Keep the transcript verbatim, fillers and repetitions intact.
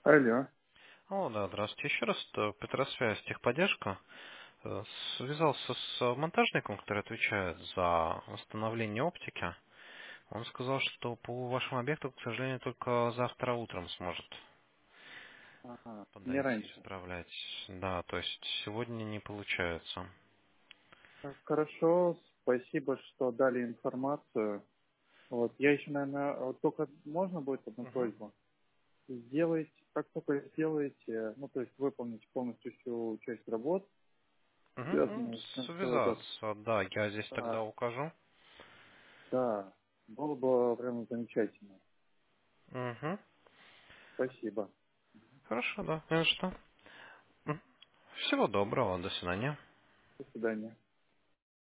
Алло. О, да, здравствуйте. Еще раз, это Петросвязь, техподдержка. Э, Связался с э, монтажником, который отвечает за восстановление оптики. Он сказал, что по вашему объекту, к сожалению, только завтра утром сможет Ага, не подойти и раньше. исправлять. Да, то есть сегодня не получается. Так, хорошо, спасибо, что дали информацию. Вот, я еще, наверное, вот только можно будет одну Угу. просьбу? Сделайте, как только сделаете, ну, то есть выполните полностью всю часть работ, Угу. связанную с концовой датой. Связаться, да, я здесь тогда Да, укажу. да, было бы прям замечательно. Угу. Спасибо. Хорошо, да. Ну что? Мгм. Всего доброго, до свидания. До свидания.